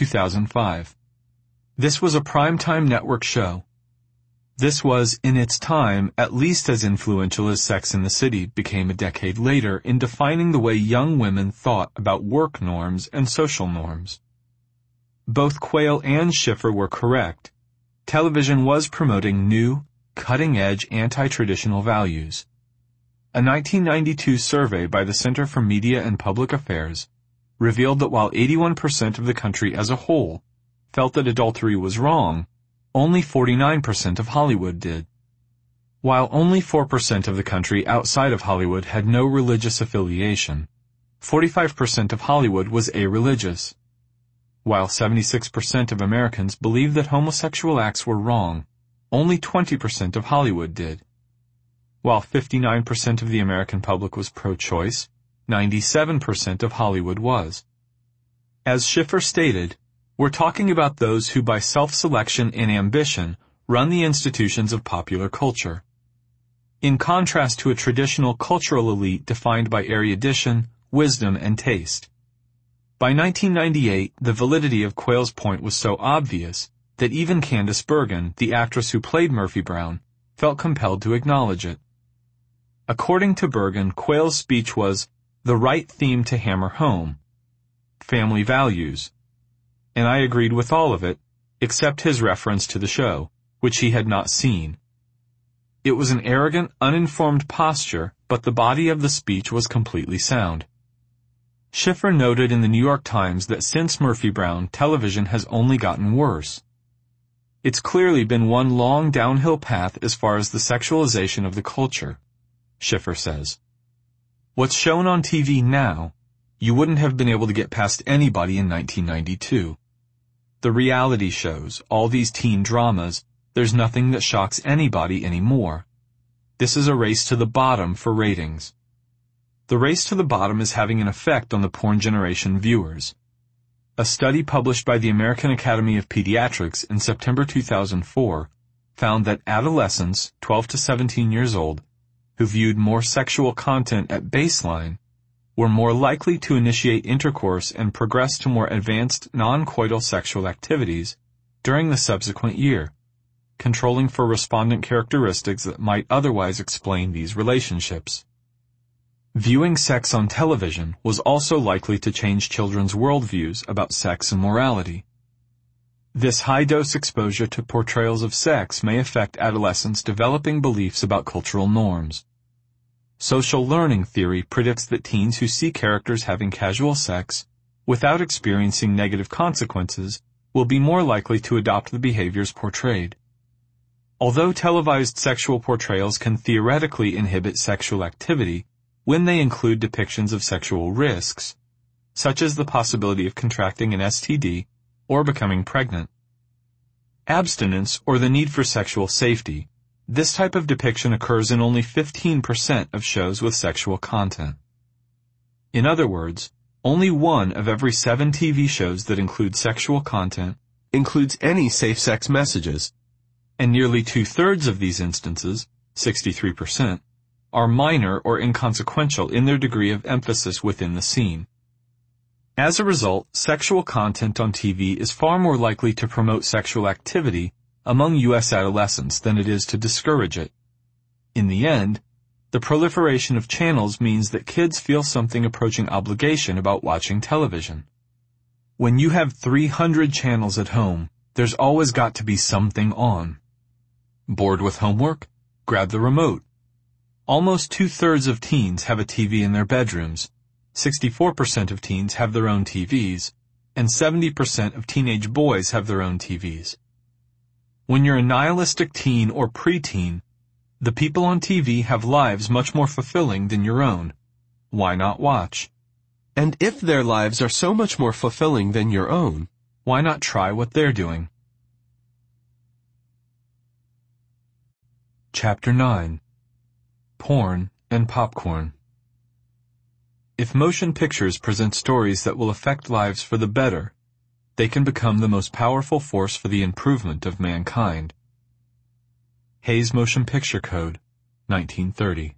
2005. This was a primetime network show. This was, in its time, at least as influential as Sex and the City became a decade later in defining the way young women thought about work norms and social norms. Both Quayle and Schiffer were correct. Television was promoting new, cutting-edge anti-traditional values. A 1992 survey by the Center for Media and Public Affairs revealed that while 81% of the country as a whole felt that adultery was wrong, only 49% of Hollywood did. While only 4% of the country outside of Hollywood had no religious affiliation, 45% of Hollywood was irreligious. While 76% of Americans believed that homosexual acts were wrong, only 20% of Hollywood did. While 59% of the American public was pro-choice, 97% of Hollywood was. As Schiffer stated, we're talking about those who by self-selection and ambition run the institutions of popular culture. In contrast to a traditional cultural elite defined by erudition, wisdom, and taste. By 1998, the validity of Quayle's point was so obvious that even Candice Bergen, the actress who played Murphy Brown, felt compelled to acknowledge it. According to Bergen, Quayle's speech was the right theme to hammer home. Family values. And I agreed with all of it, except his reference to the show, which he had not seen. It was an arrogant, uninformed posture, but the body of the speech was completely sound. Schiffer noted in the New York Times that since Murphy Brown, television has only gotten worse. It's clearly been one long downhill path as far as the sexualization of the culture, Schiffer says. What's shown on TV now, you wouldn't have been able to get past anybody in 1992. The reality shows, all these teen dramas, there's nothing that shocks anybody anymore. This is a race to the bottom for ratings. The race to the bottom is having an effect on the porn generation viewers. A study published by the American Academy of Pediatrics in September 2004 found that adolescents, 12 to 17 years old, who viewed more sexual content at baseline, were more likely to initiate intercourse and progress to more advanced non-coital sexual activities during the subsequent year, controlling for respondent characteristics that might otherwise explain these relationships. Viewing sex on television was also likely to change children's worldviews about sex and morality. This high-dose exposure to portrayals of sex may affect adolescents developing beliefs about cultural norms. Social learning theory predicts that teens who see characters having casual sex without experiencing negative consequences will be more likely to adopt the behaviors portrayed. Although televised sexual portrayals can theoretically inhibit sexual activity when they include depictions of sexual risks, such as the possibility of contracting an STD or becoming pregnant, abstinence, or the need for sexual safety, this type of depiction occurs in only 15% of shows with sexual content. In other words, only 1 of every 7 TV shows that include sexual content includes any safe sex messages, and nearly 2/3 of these instances, 63%, are minor or inconsequential in their degree of emphasis within the scene. As a result, sexual content on TV is far more likely to promote sexual activity among U.S. adolescents than it is to discourage it. In the end, the proliferation of channels means that kids feel something approaching obligation about watching television. When you have 300 channels at home, there's always got to be something on. Bored with homework? Grab the remote. Almost 2/3 of teens have a TV in their bedrooms, 64% of teens have their own TVs, and 70% of teenage boys have their own TVs. When you're a nihilistic teen or preteen, the people on TV have lives much more fulfilling than your own. Why not watch? And if their lives are so much more fulfilling than your own, why not try what they're doing? Chapter 9. Porn and Popcorn. If motion pictures present stories that will affect lives for the better, they can become the most powerful force for the improvement of mankind. Hays Motion Picture Code, 1930.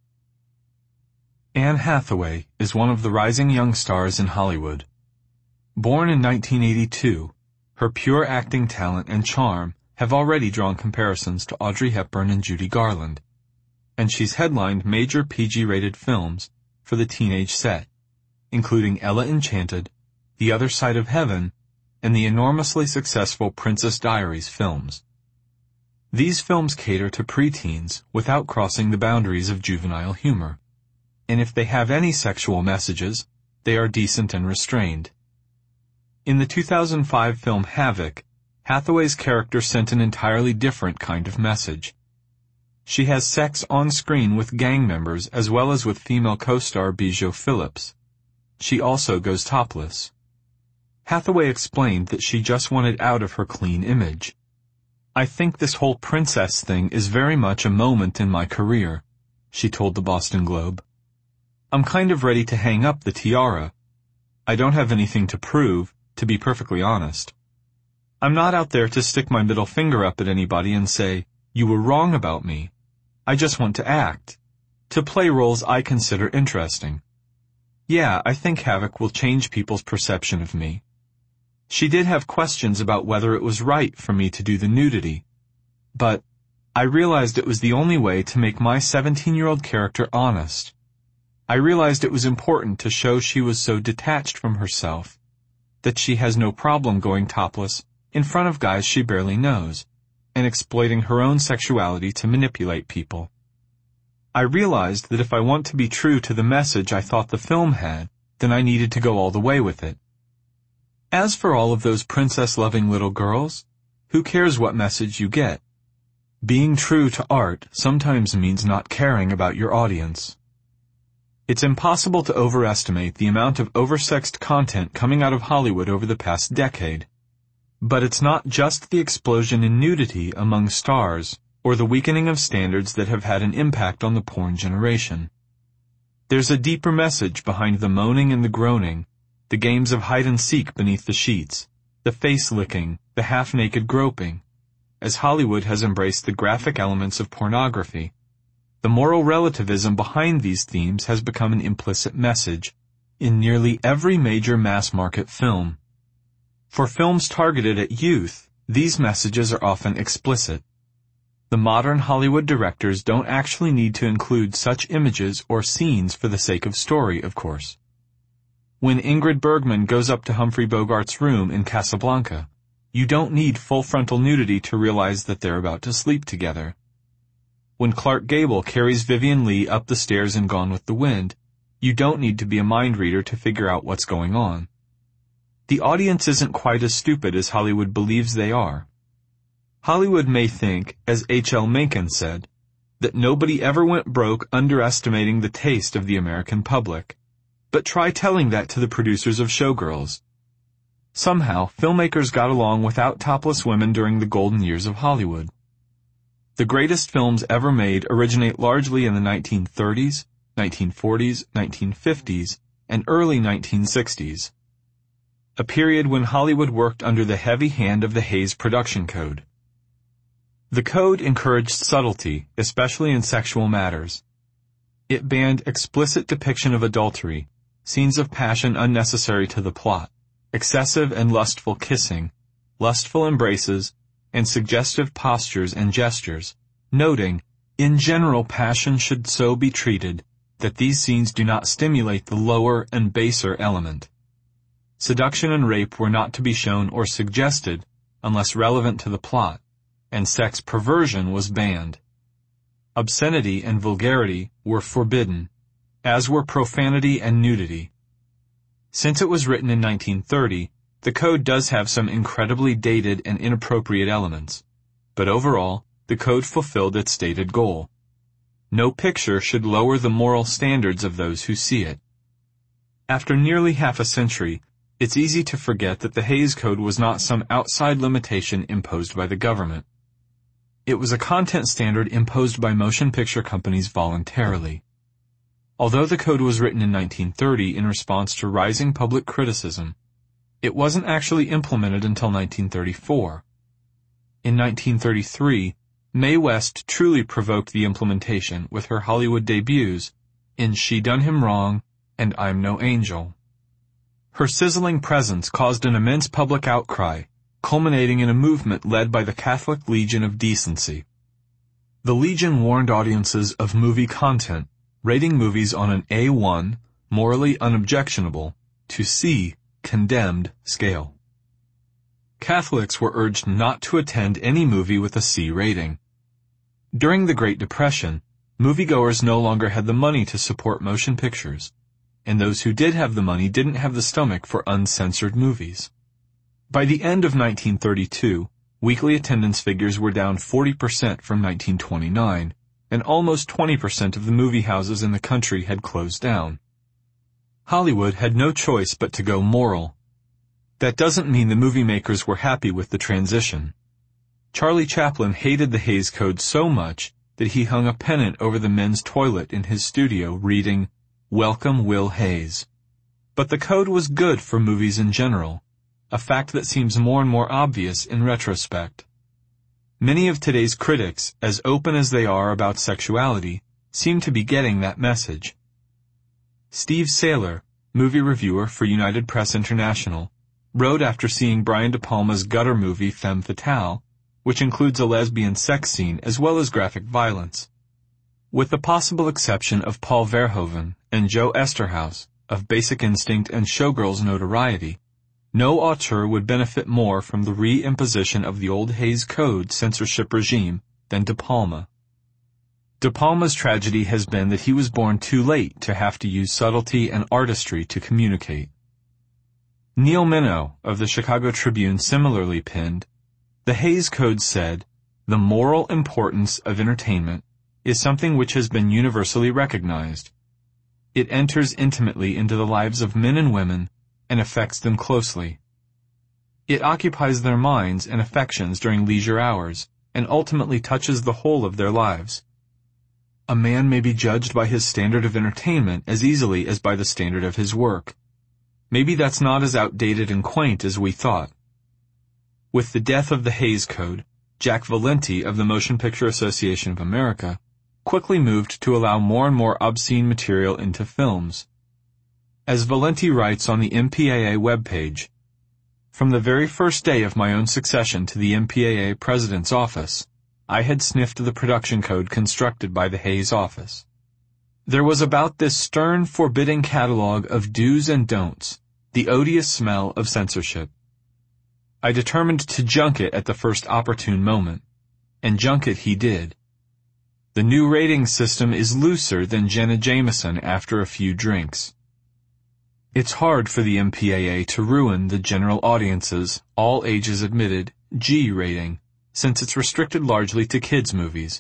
Anne Hathaway is one of the rising young stars in Hollywood. Born in 1982, her pure acting talent and charm have already drawn comparisons to Audrey Hepburn and Judy Garland, and she's headlined major PG-rated films for the teenage set, including Ella Enchanted, The Other Side of Heaven, and the enormously successful Princess Diaries films. These films cater to preteens without crossing the boundaries of juvenile humor, and if they have any sexual messages, they are decent and restrained. In the 2005 film Havoc, Hathaway's character sent an entirely different kind of message. She has sex on screen with gang members as well as with female co-star Bijou Phillips. She also goes topless. Hathaway explained that she just wanted out of her clean image. "I think this whole princess thing is very much a moment in my career," she told the Boston Globe. "I'm kind of ready to hang up the tiara. I don't have anything to prove, to be perfectly honest. I'm not out there to stick my middle finger up at anybody and say, 'You were wrong about me.' I just want to act, to play roles I consider interesting. Yeah, I think Havoc will change people's perception of me." She did have questions about whether it was right for me to do the nudity, but I realized it was the only way to make my 17-year-old character honest. I realized it was important to show she was so detached from herself that she has no problem going topless in front of guys she barely knows, and exploiting her own sexuality to manipulate people. I realized that if I want to be true to the message I thought the film had, then I needed to go all the way with it. As for all of those princess-loving little girls, who cares what message you get? Being true to art sometimes means not caring about your audience. It's impossible to overestimate the amount of oversexed content coming out of Hollywood over the past decade. But it's not just the explosion in nudity among stars or the weakening of standards that have had an impact on the porn generation. There's a deeper message behind the moaning and the groaning, the games of hide-and-seek beneath the sheets, the face-licking, the half-naked groping. As Hollywood has embraced the graphic elements of pornography, the moral relativism behind these themes has become an implicit message in nearly every major mass-market film. For films targeted at youth, these messages are often explicit. The modern Hollywood directors don't actually need to include such images or scenes for the sake of story, of course. When Ingrid Bergman goes up to Humphrey Bogart's room in Casablanca, you don't need full frontal nudity to realize that they're about to sleep together. When Clark Gable carries Vivien Leigh up the stairs in Gone with the Wind, you don't need to be a mind reader to figure out what's going on. The audience isn't quite as stupid as Hollywood believes they are. Hollywood may think, as H.L. Mencken said, that nobody ever went broke underestimating the taste of the American public. But try telling that to the producers of Showgirls. Somehow, filmmakers got along without topless women during the golden years of Hollywood. The greatest films ever made originate largely in the 1930s, 1940s, 1950s, and early 1960s. A period when Hollywood worked under the heavy hand of the Hays Production Code. The code encouraged subtlety, especially in sexual matters. It banned explicit depiction of adultery, scenes of passion unnecessary to the plot, excessive and lustful kissing, lustful embraces, and suggestive postures and gestures, noting, in general passion should so be treated that these scenes do not stimulate the lower and baser element. Seduction and rape were not to be shown or suggested unless relevant to the plot, and sex perversion was banned. Obscenity and vulgarity were forbidden, as were profanity and nudity. Since it was written in 1930, the code does have some incredibly dated and inappropriate elements, but overall, the code fulfilled its stated goal. No picture should lower the moral standards of those who see it. After nearly half a century, it's easy to forget that the Hays Code was not some outside limitation imposed by the government. It was a content standard imposed by motion picture companies voluntarily. Although the code was written in 1930 in response to rising public criticism, it wasn't actually implemented until 1934. In 1933, Mae West truly provoked the implementation with her Hollywood debuts in She Done Him Wrong and I'm No Angel. Her sizzling presence caused an immense public outcry, culminating in a movement led by the Catholic Legion of Decency. The Legion warned audiences of movie content, rating movies on an A1, morally unobjectionable, to C, condemned, scale. Catholics were urged not to attend any movie with a C rating. During the Great Depression, moviegoers no longer had the money to support motion pictures, and those who did have the money didn't have the stomach for uncensored movies. By the end of 1932, weekly attendance figures were down 40% from 1929, and almost 20% of the movie houses in the country had closed down. Hollywood had no choice but to go moral. That doesn't mean the movie makers were happy with the transition. Charlie Chaplin hated the Hays Code so much that he hung a pennant over the men's toilet in his studio reading, "Welcome, Will Hays." But the code was good for movies in general, a fact that seems more and more obvious in retrospect. Many of today's critics, as open as they are about sexuality, seem to be getting that message. Steve Saylor, movie reviewer for United Press International, wrote after seeing Brian De Palma's gutter movie Femme Fatale, which includes a lesbian sex scene as well as graphic violence. With the possible exception of Paul Verhoeven and Joe Esterhaus, of Basic Instinct and Showgirls notoriety, no auteur would benefit more from the re-imposition of the old Hays Code censorship regime than De Palma. De Palma's tragedy has been that he was born too late to have to use subtlety and artistry to communicate. Neil Minow of the Chicago Tribune similarly penned, "The Hays Code said, the moral importance of entertainment is something which has been universally recognized. It enters intimately into the lives of men and women and affects them closely. It occupies their minds and affections during leisure hours and ultimately touches the whole of their lives. A man may be judged by his standard of entertainment as easily as by the standard of his work. Maybe that's not as outdated and quaint as we thought." With the death of the Hays Code, Jack Valenti of the Motion Picture Association of America quickly moved to allow more and more obscene material into films. As Valenti writes on the MPAA webpage, "From the very first day of my own succession to the MPAA president's office, I had sniffed the production code constructed by the Hays office. There was about this stern, forbidding catalog of do's and don'ts, the odious smell of censorship. I determined to junk it at the first opportune moment, and junk it he did. The new rating system is looser than Jenna Jameson after a few drinks. It's hard for the MPAA to ruin the general audience's, all ages admitted, G rating, since it's restricted largely to kids' movies.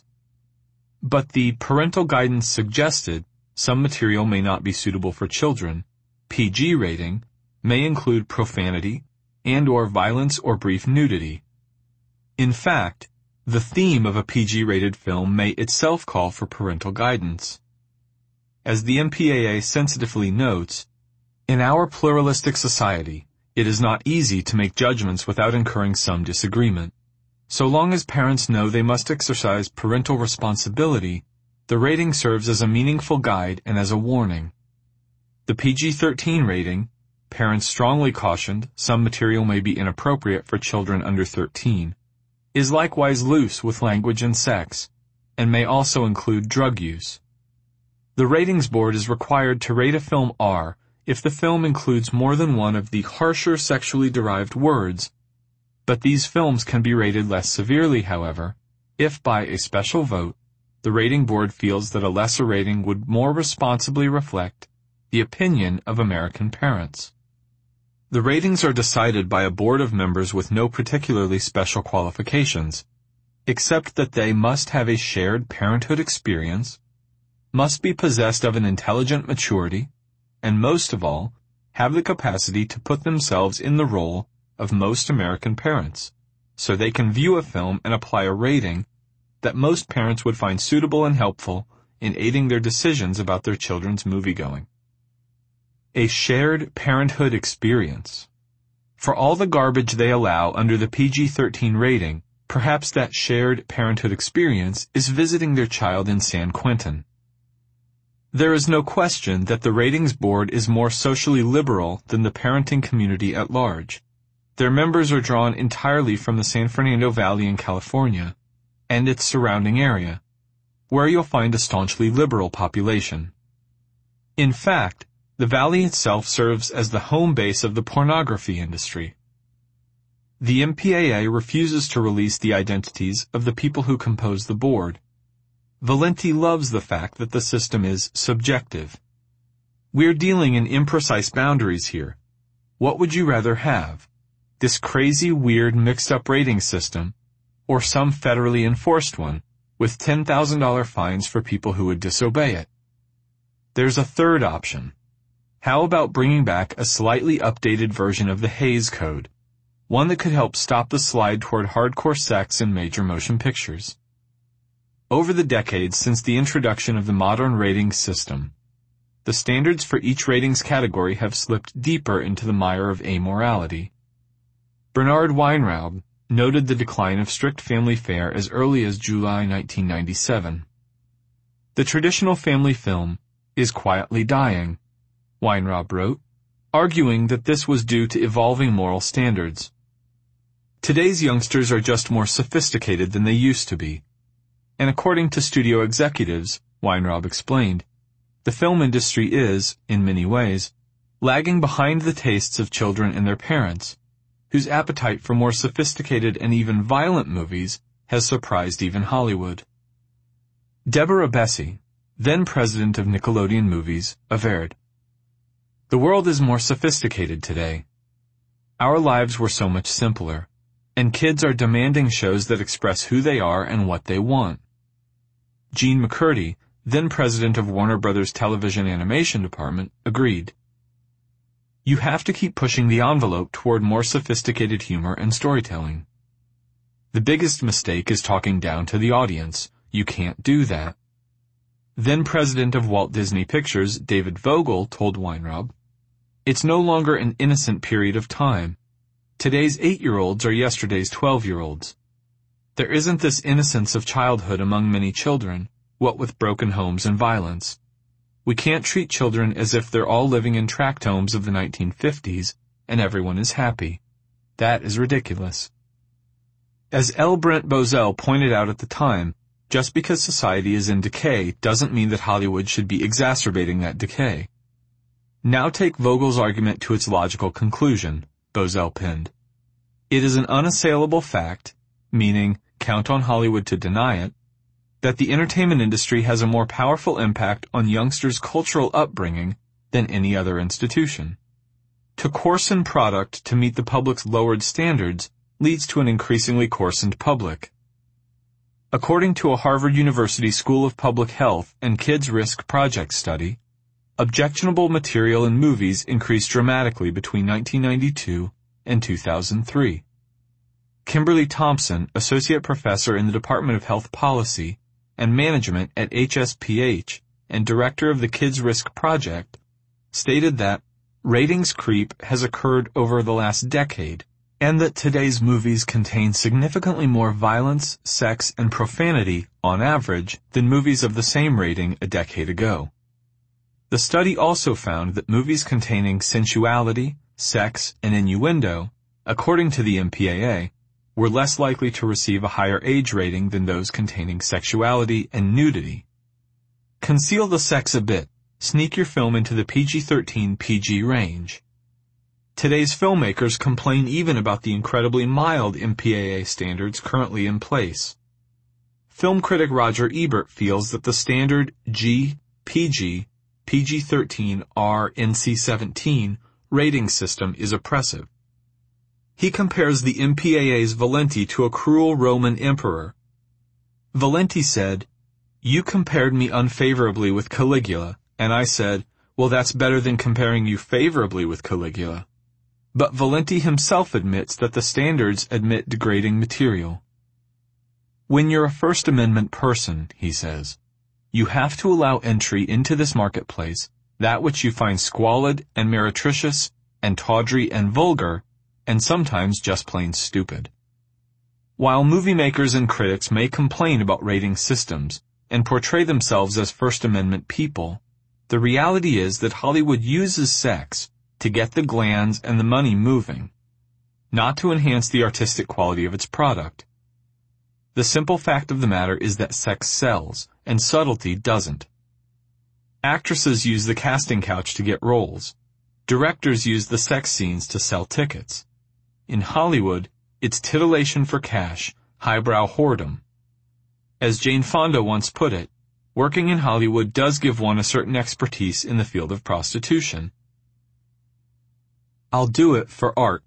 But the parental guidance suggested some material may not be suitable for children, PG rating, may include profanity and/or violence or brief nudity. In fact, the theme of a PG-rated film may itself call for parental guidance. As the MPAA sensitively notes, in our pluralistic society, it is not easy to make judgments without incurring some disagreement. So long as parents know they must exercise parental responsibility, the rating serves as a meaningful guide and as a warning. The PG-13 rating, parents strongly cautioned some material may be inappropriate for children under 13, is likewise loose with language and sex, and may also include drug use. The ratings board is required to rate a film R if the film includes more than one of the harsher sexually derived words, but these films can be rated less severely, however, if by a special vote, the rating board feels that a lesser rating would more responsibly reflect the opinion of American parents. The ratings are decided by a board of members with no particularly special qualifications, except that they must have a shared parenthood experience, must be possessed of an intelligent maturity, and most of all, have the capacity to put themselves in the role of most American parents, so they can view a film and apply a rating that most parents would find suitable and helpful in aiding their decisions about their children's moviegoing. A shared parenthood experience. For all the garbage they allow under the PG-13 rating, perhaps that shared parenthood experience is visiting their child in San Quentin. There is no question that the ratings board is more socially liberal than the parenting community at large. Their members are drawn entirely from the San Fernando Valley in California and its surrounding area, where you'll find a staunchly liberal population. In fact, the valley itself serves as the home base of the pornography industry. The MPAA refuses to release the identities of the people who compose the board. Valenti loves the fact that the system is subjective. We're dealing in imprecise boundaries here. What would you rather have? This crazy, weird, mixed-up rating system, or some federally enforced one, with $10,000 fines for people who would disobey it? There's a third option. How about bringing back a slightly updated version of the Hays Code, one that could help stop the slide toward hardcore sex in major motion pictures? Over the decades since the introduction of the modern rating system, the standards for each ratings category have slipped deeper into the mire of amorality. Bernard Weinraub noted the decline of strict family fare as early as July 1997. The traditional family film is quietly dying, Weinraub wrote, arguing that this was due to evolving moral standards. Today's youngsters are just more sophisticated than they used to be. And according to studio executives, Weinraub explained, the film industry is, in many ways, lagging behind the tastes of children and their parents, whose appetite for more sophisticated and even violent movies has surprised even Hollywood. Deborah Bessie, then president of Nickelodeon Movies, averred, "The world is more sophisticated today. Our lives were so much simpler, and kids are demanding shows that express who they are and what they want." Gene McCurdy, then president of Warner Brothers Television Animation Department, agreed. You have to keep pushing the envelope toward more sophisticated humor and storytelling. The biggest mistake is talking down to the audience. You can't do that. Then president of Walt Disney Pictures, David Vogel, told Weinraub, "It's no longer an innocent period of time. Today's 8-year-olds are yesterday's 12-year-olds. There isn't this innocence of childhood among many children, what with broken homes and violence. We can't treat children as if they're all living in tract homes of the 1950s and everyone is happy. That is ridiculous." As L. Brent Bozell pointed out at the time, just because society is in decay doesn't mean that Hollywood should be exacerbating that decay. Now take Vogel's argument to its logical conclusion, Bozell pinned. It is an unassailable fact, meaning count on Hollywood to deny it, that the entertainment industry has a more powerful impact on youngsters' cultural upbringing than any other institution. To coarsen product to meet the public's lowered standards leads to an increasingly coarsened public. According to a Harvard University School of Public Health and Kids Risk Project study, objectionable material in movies increased dramatically between 1992 and 2003. Kimberly Thompson, associate professor in the Department of Health Policy and Management at HSPH and director of the Kids Risk Project, stated that ratings creep has occurred over the last decade and that today's movies contain significantly more violence, sex, and profanity, on average, than movies of the same rating a decade ago. The study also found that movies containing sensuality, sex, and innuendo, according to the MPAA, were less likely to receive a higher age rating than those containing sexuality and nudity. Conceal the sex a bit. Sneak your film into the PG-13 PG range. Today's filmmakers complain even about the incredibly mild MPAA standards currently in place. Film critic Roger Ebert feels that the standard G, PG, PG-13, R, NC-17 rating system is oppressive. He compares the MPAA's Valenti to a cruel Roman emperor. Valenti said, "You compared me unfavorably with Caligula, and I said, well, that's better than comparing you favorably with Caligula." But Valenti himself admits that the standards admit degrading material. When you're a First Amendment person, he says, you have to allow entry into this marketplace that which you find squalid and meretricious and tawdry and vulgar, and sometimes just plain stupid. While movie makers and critics may complain about rating systems and portray themselves as First Amendment people, The reality is that Hollywood uses sex to get the glands and the money moving, not to enhance the artistic quality of its product. The simple fact of the matter is that sex sells, and subtlety doesn't. Actresses use the casting couch to get roles. Directors use the sex scenes to sell tickets. In Hollywood, it's titillation for cash, highbrow whoredom. As Jane Fonda once put it, working in Hollywood does give one a certain expertise in the field of prostitution. I'll do it for art.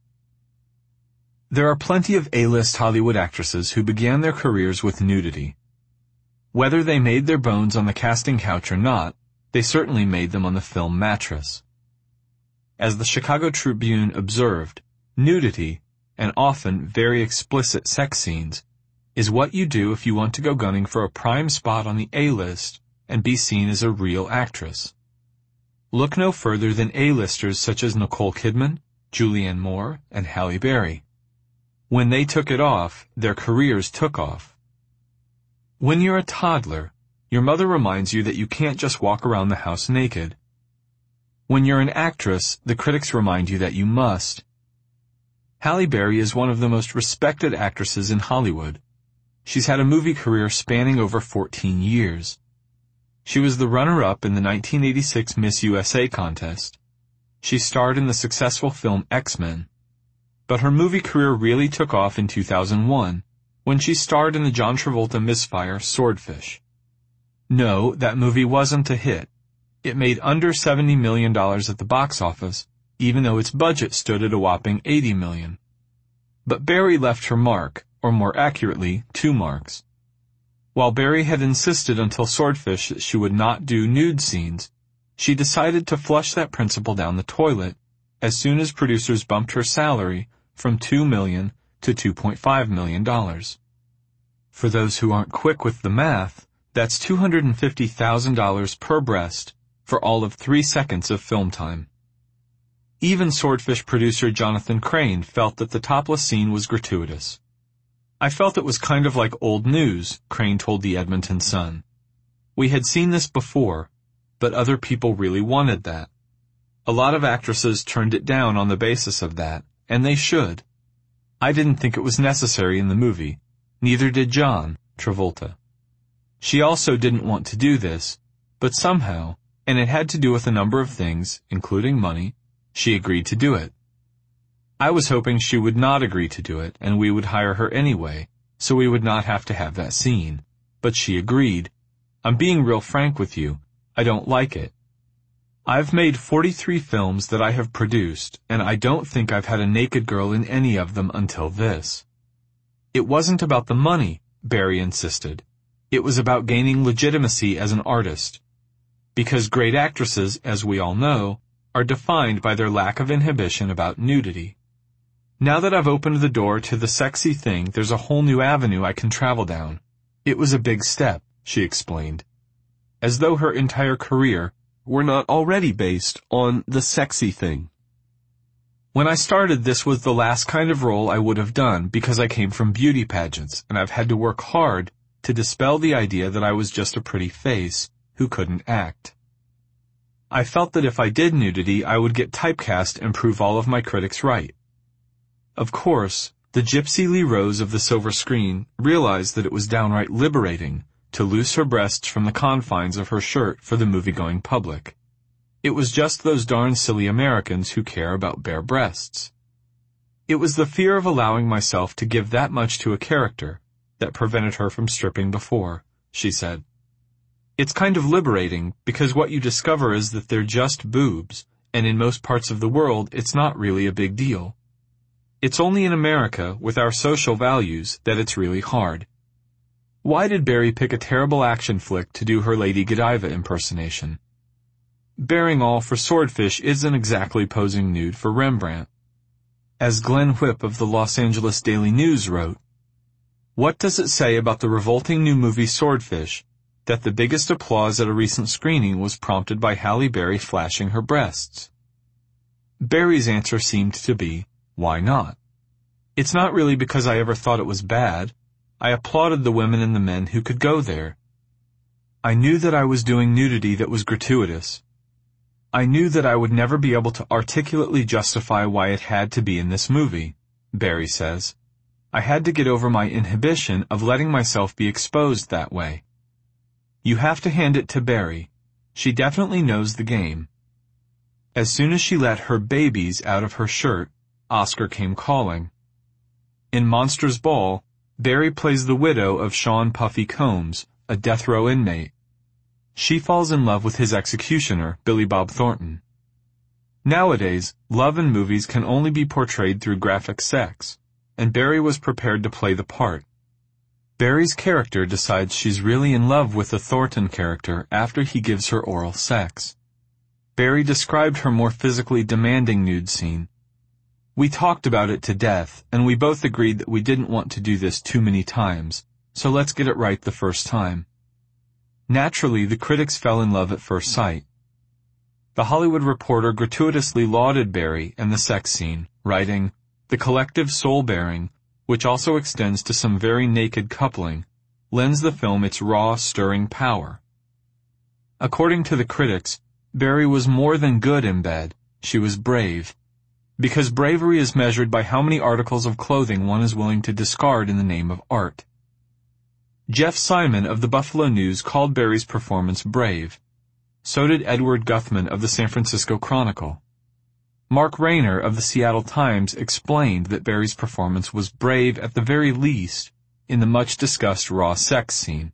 There are plenty of A-list Hollywood actresses who began their careers with nudity. Whether they made their bones on the casting couch or not, they certainly made them on the film mattress. As the Chicago Tribune observed, nudity, and often very explicit sex scenes, is what you do if you want to go gunning for a prime spot on the A-list and be seen as a real actress. Look no further than A-listers such as Nicole Kidman, Julianne Moore, and Halle Berry. When they took it off, their careers took off. When you're a toddler, your mother reminds you that you can't just walk around the house naked. When you're an actress, the critics remind you that you must. Halle Berry is one of the most respected actresses in Hollywood. She's had a movie career spanning over 14 years. She was the runner-up in the 1986 Miss USA contest. She starred in the successful film X-Men. But her movie career really took off in 2001, when she starred in the John Travolta misfire Swordfish. No, that movie wasn't a hit. It made under $70 million at the box office, even though its budget stood at a whopping $80 million. But Berry left her mark, or more accurately, 2 marks. While Berry had insisted until Swordfish that she would not do nude scenes, she decided to flush that principle down the toilet as soon as producers bumped her salary from $2 million to $2.5 million. For those who aren't quick with the math, that's $250,000 per breast for all of 3 seconds of film time. Even Swordfish producer Jonathan Crane felt that the topless scene was gratuitous. I felt it was kind of like old news, Crane told the Edmonton Sun. We had seen this before, but other people really wanted that. A lot of actresses turned it down on the basis of that, and they should. I didn't think it was necessary in the movie. Neither did John Travolta. She also didn't want to do this, but somehow, and it had to do with a number of things, including money, she agreed to do it. I was hoping she would not agree to do it, and we would hire her anyway, so we would not have to have that scene. But she agreed. I'm being real frank with you. I don't like it. I've made 43 films that I have produced, and I don't think I've had a naked girl in any of them until this. It wasn't about the money, Berry insisted. It was about gaining legitimacy as an artist. Because great actresses, as we all know, are defined by their lack of inhibition about nudity. Now that I've opened the door to the sexy thing, there's a whole new avenue I can travel down. It was a big step, she explained. As though her entire career were not already based on the sexy thing. When I started, this was the last kind of role I would have done because I came from beauty pageants, and I've had to work hard to dispel the idea that I was just a pretty face who couldn't act. I felt that if I did nudity, I would get typecast and prove all of my critics right. Of course, the Gypsy Lee Rose of the silver screen realized that it was downright liberating to loose her breasts from the confines of her shirt for the movie-going public. It was just those darn silly Americans who care about bare breasts. It was the fear of allowing myself to give that much to a character that prevented her from stripping before, she said. It's kind of liberating because what you discover is that they're just boobs, and in most parts of the world it's not really a big deal. It's only in America, with our social values, that it's really hard. Why did Berry pick a terrible action flick to do her Lady Godiva impersonation? Bearing all for Swordfish isn't exactly posing nude for Rembrandt. As Glenn Whipp of the Los Angeles Daily News wrote, "What does it say about the revolting new movie Swordfish that the biggest applause at a recent screening was prompted by Halle Berry flashing her breasts?" Berry's answer seemed to be, why not? It's not really because I ever thought it was bad. I applauded the women and the men who could go there. I knew that I was doing nudity that was gratuitous, I knew that I would never be able to articulately justify why it had to be in this movie, Barry says. I had to get over my inhibition of letting myself be exposed that way. You have to hand it to Barry. She definitely knows the game. As soon as she let her babies out of her shirt, Oscar came calling. In Monsters Ball, Barry plays the widow of Sean Puffy Combs, a death row inmate. She falls in love with his executioner, Billy Bob Thornton. Nowadays, love in movies can only be portrayed through graphic sex, and Barry was prepared to play the part. Barry's character decides she's really in love with the Thornton character after he gives her oral sex. Barry described her more physically demanding nude scene. We talked about it to death, and we both agreed that we didn't want to do this too many times, so let's get it right the first time. Naturally, the critics fell in love at first sight. The Hollywood Reporter gratuitously lauded Barry and the sex scene, writing, "The collective soul-bearing, which also extends to some very naked coupling, lends the film its raw, stirring power." According to the critics, Barry was more than good in bed, she was brave. Because bravery is measured by how many articles of clothing one is willing to discard in the name of art. Jeff Simon of the Buffalo News called Barry's performance brave. So did Edward Guthman of the San Francisco Chronicle. Mark Rayner of the Seattle Times explained that Barry's performance was brave at the very least in the much-discussed raw sex scene.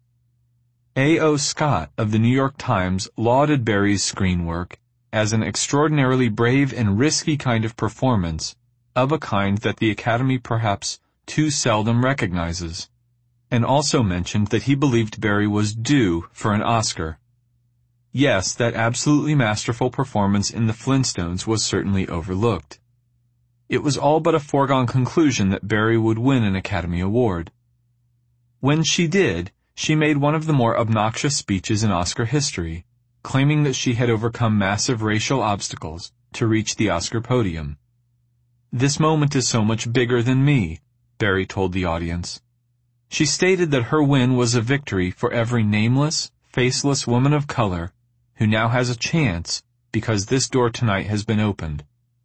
A.O. Scott of the New York Times lauded Barry's screen work as an extraordinarily brave and risky kind of performance, of a kind that the Academy perhaps too seldom recognizes, and also mentioned that he believed Barry was due for an Oscar. Yes, that absolutely masterful performance in The Flintstones was certainly overlooked. It was all but a foregone conclusion that Barry would win an Academy Award. When she did, she made one of the more obnoxious speeches in Oscar history, claiming that she had overcome massive racial obstacles to reach the Oscar podium. "This moment is so much bigger than me," Barry told the audience. She stated that her win was a victory for every nameless, faceless woman of color who now has a chance because this door tonight has been opened.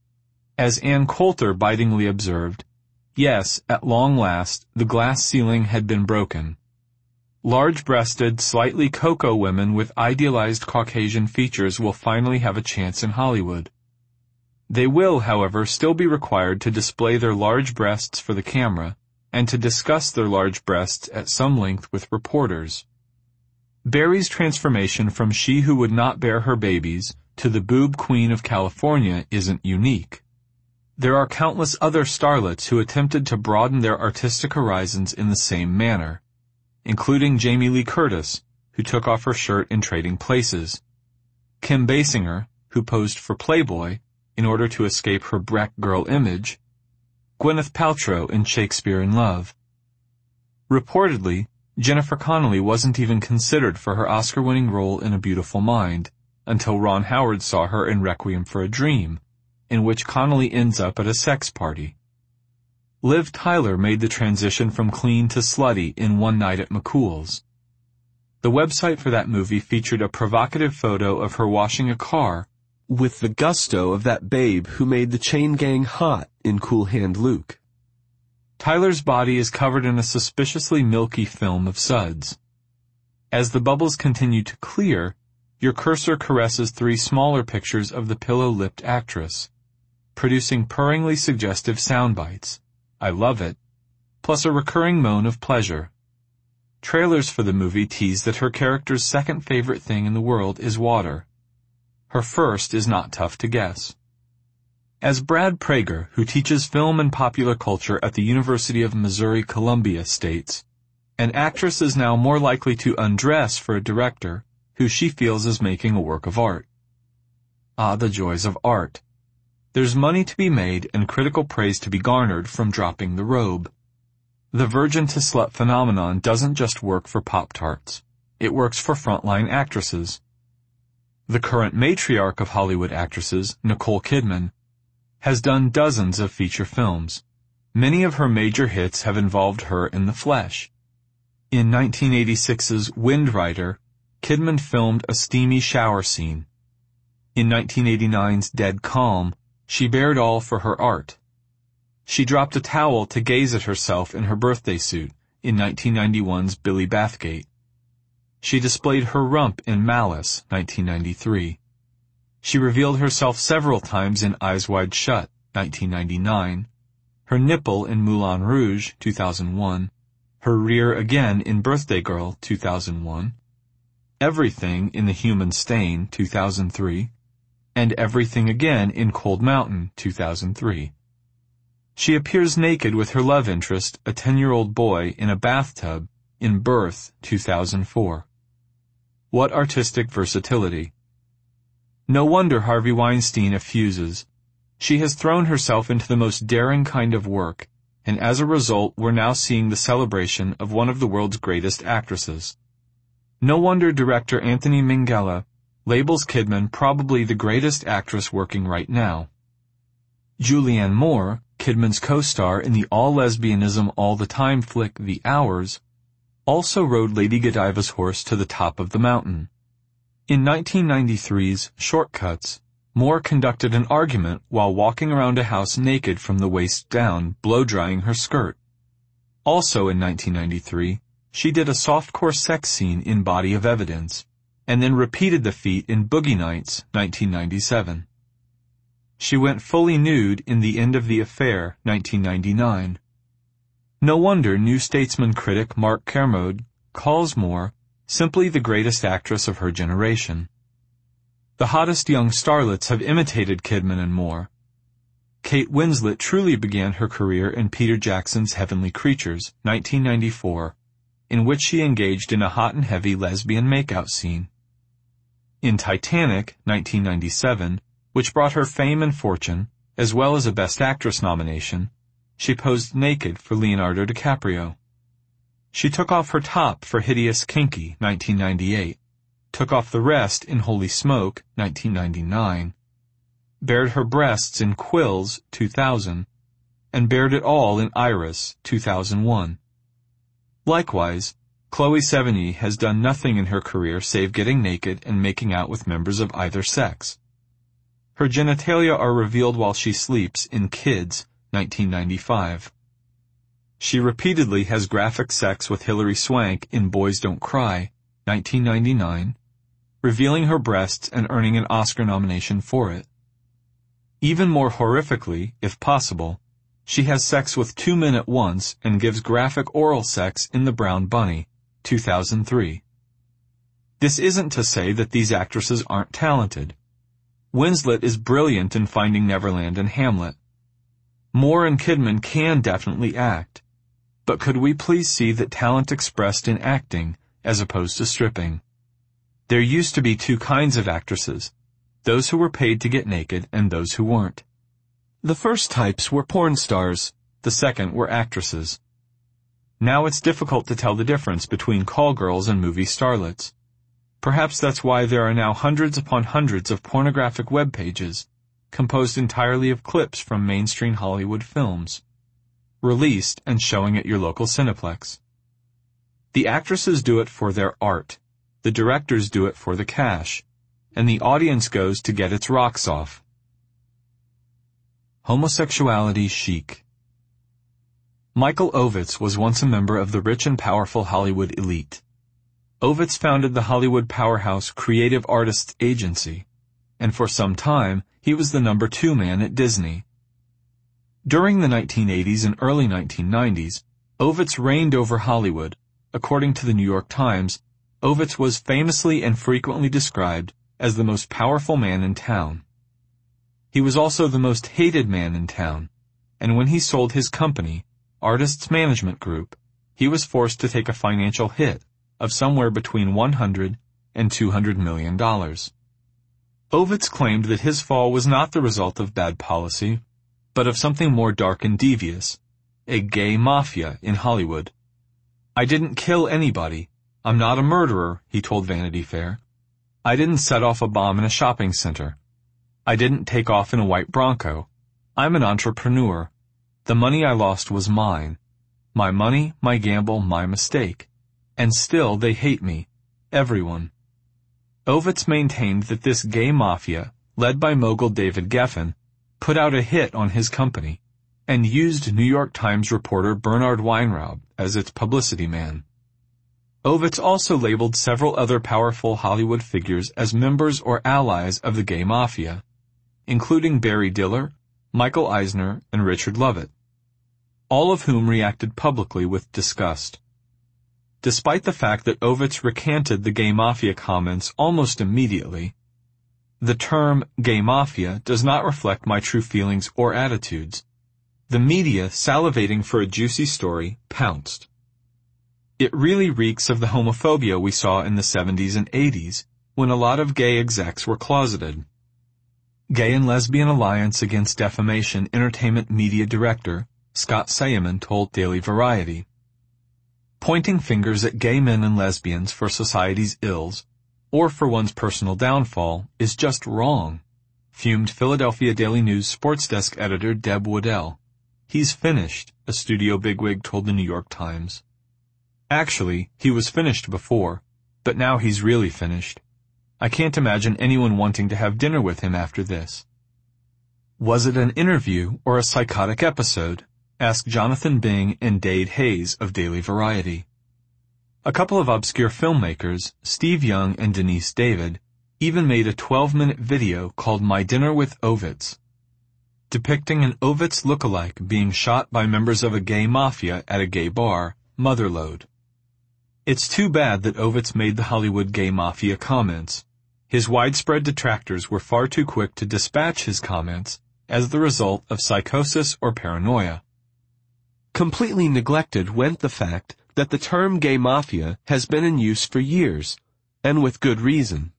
As Ann Coulter bitingly observed, yes, at long last, the glass ceiling had been broken. Large-breasted, slightly cocoa women with idealized Caucasian features will finally have a chance in Hollywood. They will, however, still be required to display their large breasts for the camera and to discuss their large breasts at some length with reporters. Barry's transformation from she who would not bear her babies to the boob queen of California isn't unique. There are countless other starlets who attempted to broaden their artistic horizons in the same manner, including Jamie Lee Curtis, who took off her shirt in Trading Places, Kim Basinger, who posed for Playboy in order to escape her Breck girl image, Gwyneth Paltrow in Shakespeare in Love. Reportedly, Jennifer Connelly wasn't even considered for her Oscar-winning role in A Beautiful Mind until Ron Howard saw her in Requiem for a Dream, in which Connelly ends up at a sex party. Liv Tyler made the transition from clean to slutty in One Night at McCool's. The website for that movie featured a provocative photo of her washing a car with the gusto of that babe who made the chain gang hot in Cool Hand Luke. Tyler's body is covered in a suspiciously milky film of suds. As the bubbles continue to clear, your cursor caresses 3 smaller pictures of the pillow-lipped actress, producing purringly suggestive sound bites. I love it, plus a recurring moan of pleasure. Trailers for the movie tease that her character's second favorite thing in the world is water. Her first is not tough to guess. As Brad Prager, who teaches film and popular culture at the University of Missouri-Columbia, states, an actress is now more likely to undress for a director who she feels is making a work of art. Ah, the joys of art. There's money to be made and critical praise to be garnered from dropping the robe. The virgin-to-slut phenomenon doesn't just work for Pop-Tarts. It works for frontline actresses. The current matriarch of Hollywood actresses, Nicole Kidman, has done dozens of feature films. Many of her major hits have involved her in the flesh. In 1986's Wind Rider, Kidman filmed a steamy shower scene. In 1989's Dead Calm, she bared all for her art. She dropped a towel to gaze at herself in her birthday suit in 1991's Billy Bathgate. She displayed her rump in Malice, 1993. She revealed herself several times in Eyes Wide Shut, 1999, her nipple in Moulin Rouge, 2001, her rear again in Birthday Girl, 2001, everything in The Human Stain, 2003, and everything again in Cold Mountain, 2003. She appears naked with her love interest, a 10-year-old boy, in a bathtub in Birth, 2004. What artistic versatility. No wonder Harvey Weinstein effuses. She has thrown herself into the most daring kind of work, and as a result we're now seeing the celebration of one of the world's greatest actresses. No wonder director Anthony Minghella labels Kidman probably the greatest actress working right now. Julianne Moore, Kidman's co-star in the all-lesbianism all-the-time flick The Hours, also rode Lady Godiva's horse to the top of the mountain. In 1993's Shortcuts, Moore conducted an argument while walking around a house naked from the waist down, blow-drying her skirt. Also in 1993, she did a softcore sex scene in Body of Evidence, and then repeated the feat in Boogie Nights, 1997. She went fully nude in The End of the Affair, 1999. No wonder New Statesman critic Mark Kermode calls Moore simply the greatest actress of her generation. The hottest young starlets have imitated Kidman and Moore. Kate Winslet truly began her career in Peter Jackson's Heavenly Creatures, 1994, in which she engaged in a hot and heavy lesbian makeout scene. In Titanic, 1997, which brought her fame and fortune, as well as a Best Actress nomination, she posed naked for Leonardo DiCaprio. She took off her top for Hideous Kinky, 1998, took off the rest in Holy Smoke, 1999, bared her breasts in Quills, 2000, and bared it all in Iris, 2001. Likewise, Chloe Sevigny has done nothing in her career save getting naked and making out with members of either sex. Her genitalia are revealed while she sleeps in Kids, 1995. She repeatedly has graphic sex with Hilary Swank in Boys Don't Cry, 1999, revealing her breasts and earning an Oscar nomination for it. Even more horrifically, if possible, she has sex with 2 men at once and gives graphic oral sex in The Brown Bunny, 2003. This isn't to say that these actresses aren't talented. Winslet is brilliant in Finding Neverland and Hamlet. Moore and Kidman can definitely act. But could we please see that talent expressed in acting as opposed to stripping? There used to be two kinds of actresses, those who were paid to get naked and those who weren't. The first types were porn stars, the second were actresses. Now it's difficult to tell the difference between call girls and movie starlets. Perhaps that's why there are now hundreds upon hundreds of pornographic web pages, composed entirely of clips from mainstream Hollywood films, released and showing at your local Cineplex. The actresses do it for their art, the directors do it for the cash, and the audience goes to get its rocks off. Homosexuality chic. Michael Ovitz was once a member of the rich and powerful Hollywood elite. Ovitz founded the Hollywood powerhouse Creative Artists Agency, and for some time he was the number 2 man at Disney. During the 1980s and early 1990s, Ovitz reigned over Hollywood. According to the New York Times, Ovitz was famously and frequently described as the most powerful man in town. He was also the most hated man in town, and when he sold his company, Artists Management Group, he was forced to take a financial hit of somewhere between $100 and $200 million. Ovitz claimed that his fall was not the result of bad policy, but of something more dark and devious, a gay mafia in Hollywood. "I didn't kill anybody. I'm not a murderer," he told Vanity Fair. "I didn't set off a bomb in a shopping center. I didn't take off in a white Bronco. I'm an entrepreneur. The money I lost was mine. My money, my gamble, my mistake. And still they hate me. Everyone." Ovitz maintained that this gay mafia, led by mogul David Geffen, put out a hit on his company and used New York Times reporter Bernard Weinraub as its publicity man. Ovitz also labeled several other powerful Hollywood figures as members or allies of the gay mafia, including Barry Diller, Michael Eisner, and Richard Lovett, all of whom reacted publicly with disgust. Despite the fact that Ovitz recanted the gay mafia comments almost immediately, the term gay mafia does not reflect my true feelings or attitudes. The media, salivating for a juicy story, pounced. It really reeks of the homophobia we saw in the 70s and 80s, when a lot of gay execs were closeted. Gay and Lesbian Alliance Against Defamation Entertainment Media Director Scott Sayman told Daily Variety, "Pointing fingers at gay men and lesbians for society's ills, or for one's personal downfall, is just wrong," fumed Philadelphia Daily News sports desk editor Deb Woodell. "He's finished," a studio bigwig told the New York Times. Actually, he was finished before, but now he's really finished. I can't imagine anyone wanting to have dinner with him after this. Was it an interview or a psychotic episode? Asked Jonathan Bing and Dade Hayes of Daily Variety. A couple of obscure filmmakers, Steve Young and Denise David, even made a 12-minute video called My Dinner with Ovitz, depicting an Ovitz lookalike being shot by members of a gay mafia at a gay bar, Motherlode. It's too bad that Ovitz made the Hollywood gay mafia comments. His widespread detractors were far too quick to dispatch his comments as the result of psychosis or paranoia. Completely neglected went the fact that the term gay mafia has been in use for years, and with good reason.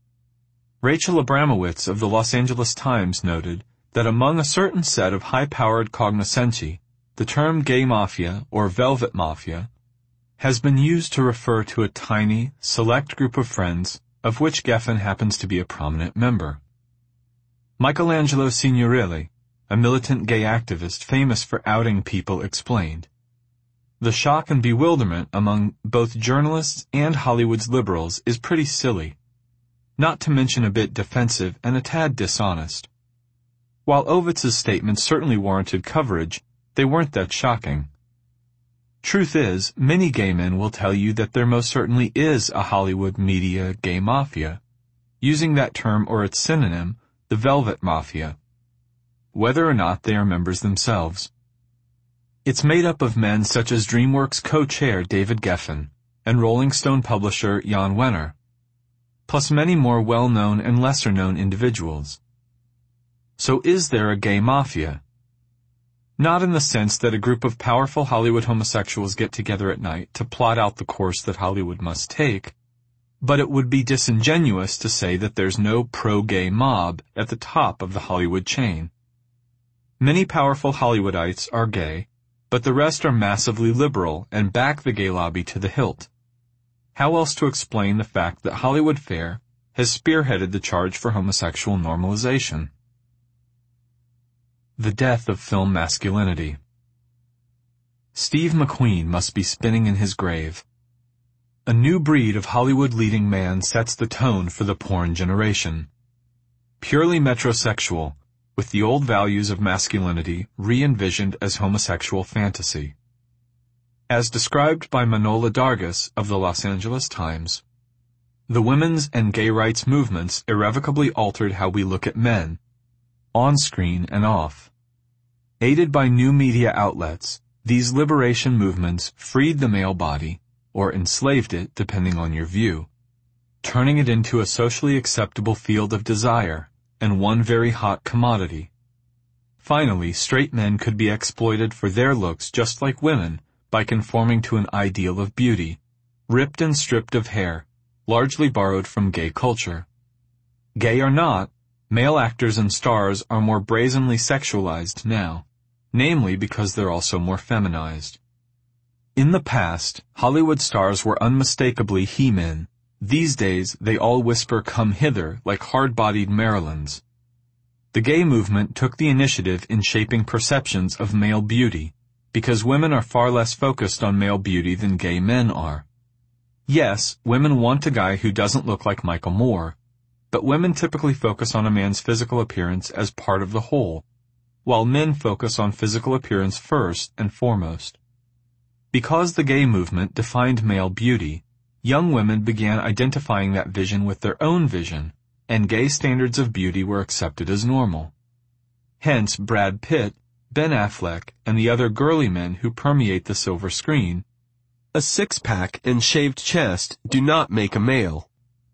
Rachel Abramowitz of the Los Angeles Times noted that among a certain set of high-powered cognoscenti, the term gay mafia or velvet mafia has been used to refer to a tiny, select group of friends of which Geffen happens to be a prominent member. Michelangelo Signorile, a militant gay activist famous for outing people, explained, "The shock and bewilderment among both journalists and Hollywood's liberals is pretty silly, not to mention a bit defensive and a tad dishonest. While Ovitz's statements certainly warranted coverage, they weren't that shocking. Truth is, many gay men will tell you that there most certainly is a Hollywood media gay mafia, using that term or its synonym, the velvet mafia, whether or not they are members themselves. It's made up of men such as DreamWorks co-chair David Geffen and Rolling Stone publisher Jan Wenner, plus many more well-known and lesser-known individuals. So is there a gay mafia? Not in the sense that a group of powerful Hollywood homosexuals get together at night to plot out the course that Hollywood must take, but it would be disingenuous to say that there's no pro-gay mob at the top of the Hollywood chain. Many powerful Hollywoodites are gay, but the rest are massively liberal and back the gay lobby to the hilt. How else to explain the fact that Hollywood Fair has spearheaded the charge for homosexual normalization? The death of film masculinity. Steve McQueen must be spinning in his grave. A new breed of Hollywood leading man sets the tone for the porn generation. Purely metrosexual, with the old values of masculinity re-envisioned as homosexual fantasy. As described by Manola Dargis of the Los Angeles Times, the women's and gay rights movements irrevocably altered how we look at men, on screen and off. Aided by new media outlets, these liberation movements freed the male body, or enslaved it depending on your view, turning it into a socially acceptable field of desire and one very hot commodity. Finally, straight men could be exploited for their looks just like women by conforming to an ideal of beauty, ripped and stripped of hair, largely borrowed from gay culture. Gay or not, male actors and stars are more brazenly sexualized now, namely because they're also more feminized. In the past, Hollywood stars were unmistakably he-men. These days, they all whisper "come hither" like hard-bodied Marilyns. The gay movement took the initiative in shaping perceptions of male beauty, because women are far less focused on male beauty than gay men are. Yes, women want a guy who doesn't look like Michael Moore, but women typically focus on a man's physical appearance as part of the whole, while men focus on physical appearance first and foremost. Because the gay movement defined male beauty, young women began identifying that vision with their own vision, and gay standards of beauty were accepted as normal. Hence, Brad Pitt, Ben Affleck, and the other girly men who permeate the silver screen. A six-pack and shaved chest do not make a male.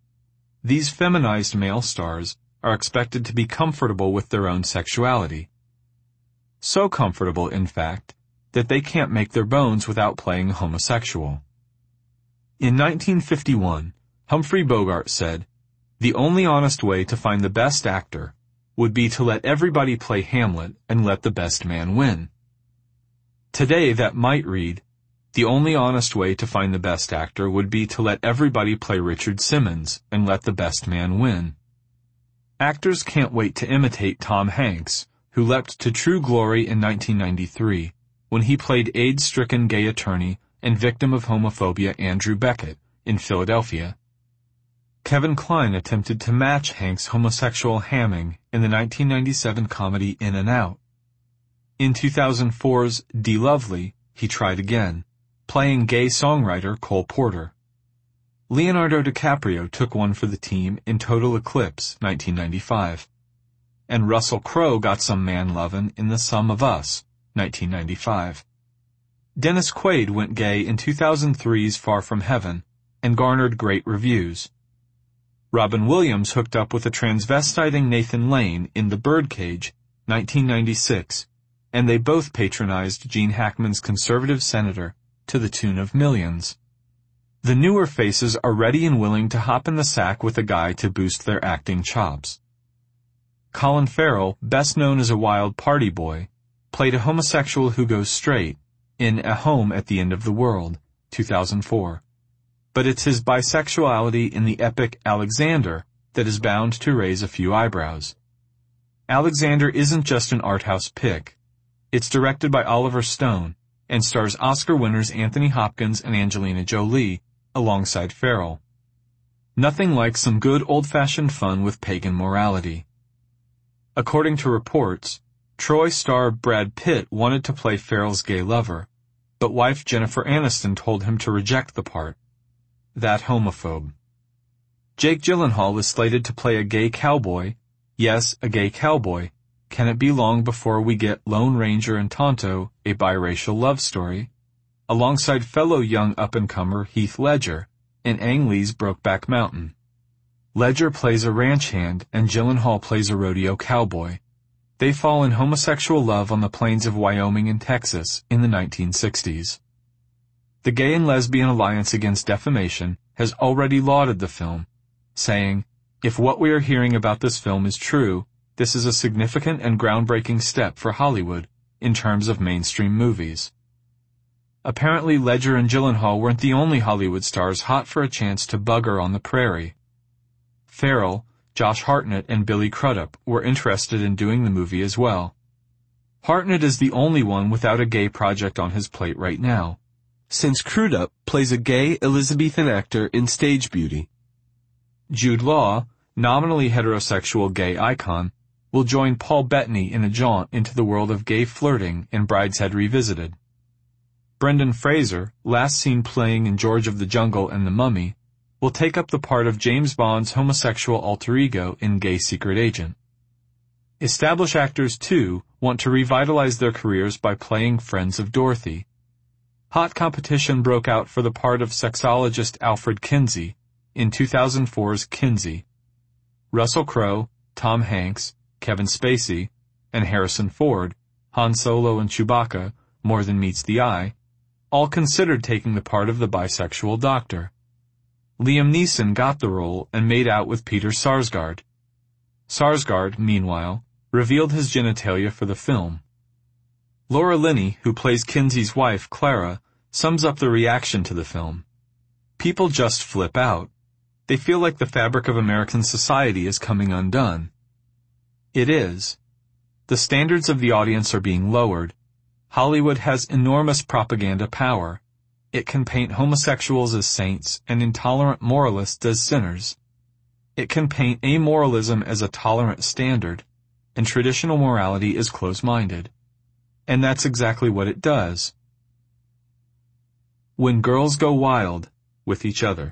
These feminized male stars are expected to be comfortable with their own sexuality. So comfortable, in fact, that they can't make their bones without playing homosexual. In 1951, Humphrey Bogart said, "The only honest way to find the best actor would be to let everybody play Hamlet and let the best man win." Today that might read, "The only honest way to find the best actor would be to let everybody play Richard Simmons and let the best man win." Actors can't wait to imitate Tom Hanks, who leapt to true glory in 1993, when he played AIDS-stricken gay attorney and victim of homophobia Andrew Beckett in Philadelphia. Kevin Kline attempted to match Hanks' homosexual hamming in the 1997 comedy In and Out. In 2004's De Lovely, he tried again, playing gay songwriter Cole Porter. Leonardo DiCaprio took one for the team in Total Eclipse, 1995. And Russell Crowe got some man lovin' in The Sum of Us, 1995. Dennis Quaid went gay in 2003's Far From Heaven and garnered great reviews. Robin Williams hooked up with a transvestiting Nathan Lane in The Birdcage, 1996, and they both patronized Gene Hackman's conservative senator to the tune of millions. The newer faces are ready and willing to hop in the sack with a guy to boost their acting chops. Colin Farrell, best known as a wild party boy, played a homosexual who goes straight in A Home at the End of the World, 2004. But it's his bisexuality in the epic Alexander that is bound to raise a few eyebrows. Alexander isn't just an art house pick. It's directed by Oliver Stone and stars Oscar winners Anthony Hopkins and Angelina Jolie alongside Farrell. Nothing like some good old-fashioned fun with pagan morality. According to reports, Troy star Brad Pitt wanted to play Farrell's gay lover, but wife Jennifer Aniston told him to reject the part. That homophobe. Jake Gyllenhaal is slated to play a gay cowboy. Yes, a gay cowboy. Can it be long before we get Lone Ranger and Tonto, a biracial love story, alongside fellow young up-and-comer Heath Ledger in Ang Lee's Brokeback Mountain? Ledger plays a ranch hand and Gyllenhaal plays a rodeo cowboy. They fall in homosexual love on the plains of Wyoming and Texas in the 1960s. The Gay and Lesbian Alliance Against Defamation has already lauded the film, saying, "If what we are hearing about this film is true, this is a significant and groundbreaking step for Hollywood in terms of mainstream movies." Apparently Ledger and Gyllenhaal weren't the only Hollywood stars hot for a chance to bugger on the prairie. Farrell, Josh Hartnett, and Billy Crudup were interested in doing the movie as well. Hartnett is the only one without a gay project on his plate right now, since Crudup plays a gay Elizabethan actor in Stage Beauty. Jude Law, nominally heterosexual gay icon, will join Paul Bettany in a jaunt into the world of gay flirting in Brideshead Revisited. Brendan Fraser, last seen playing in George of the Jungle and The Mummy, will take up the part of James Bond's homosexual alter ego in Gay Secret Agent. Established actors, too, want to revitalize their careers by playing friends of Dorothy. Hot competition broke out for the part of sexologist Alfred Kinsey in 2004's Kinsey. Russell Crowe, Tom Hanks, Kevin Spacey, and Harrison Ford, Han Solo and Chewbacca, More Than Meets the Eye, all considered taking the part of the bisexual doctor. Liam Neeson got the role and made out with Peter Sarsgaard. Sarsgaard, meanwhile, revealed his genitalia for the film. Laura Linney, who plays Kinsey's wife, Clara, sums up the reaction to the film. People just flip out. They feel like the fabric of American society is coming undone. It is. The standards of the audience are being lowered. Hollywood has enormous propaganda power. It can paint homosexuals as saints and intolerant moralists as sinners. It can paint amoralism as a tolerant standard, and traditional morality is close-minded. And that's exactly what it does. When girls go wild with each other.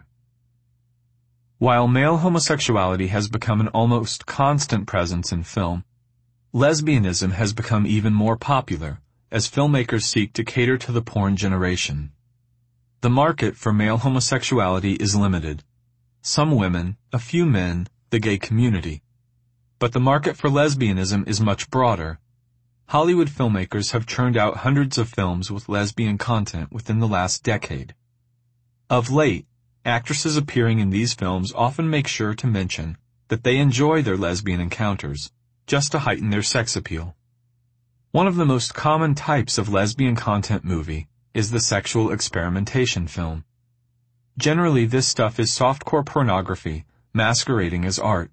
While male homosexuality has become an almost constant presence in film, lesbianism has become even more popular as filmmakers seek to cater to the porn generation. The market for male homosexuality is limited. Some women, a few men, the gay community. But the market for lesbianism is much broader. Hollywood filmmakers have churned out hundreds of films with lesbian content within the last decade. Of late, actresses appearing in these films often make sure to mention that they enjoy their lesbian encounters, just to heighten their sex appeal. One of the most common types of lesbian content movie is the sexual experimentation film. Generally, this stuff is softcore pornography, masquerading as art.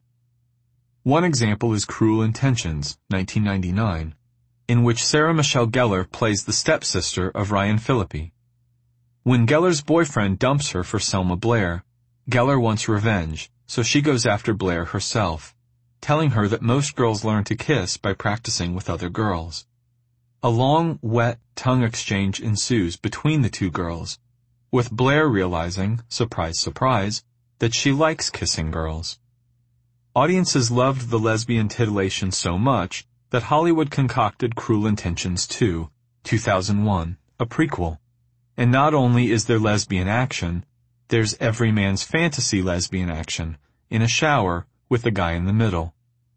One example is Cruel Intentions, 1999, in which Sarah Michelle Gellar plays the stepsister of Ryan Phillippe. When Gellar's boyfriend dumps her for Selma Blair, Gellar wants revenge, so she goes after Blair herself, telling her that most girls learn to kiss by practicing with other girls. A long, wet tongue exchange ensues between the two girls, with Blair realizing, surprise, surprise, that she likes kissing girls. Audiences loved the lesbian titillation so much that Hollywood concocted Cruel Intentions 2, 2001, a prequel. And not only is there lesbian action, there's every man's fantasy lesbian action, in a shower with a guy in the middle.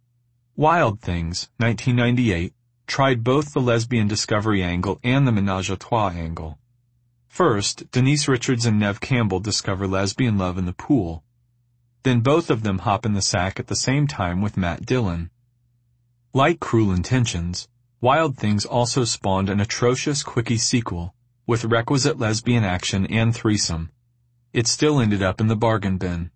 Wild Things, 1998, tried both the lesbian discovery angle and the menage a trois angle. First, Denise Richards and Neve Campbell discover lesbian love in the pool. Then both of them hop in the sack at the same time with Matt Dillon. Like Cruel Intentions, Wild Things also spawned an atrocious quickie sequel, with requisite lesbian action and threesome. It still ended up in the bargain bin.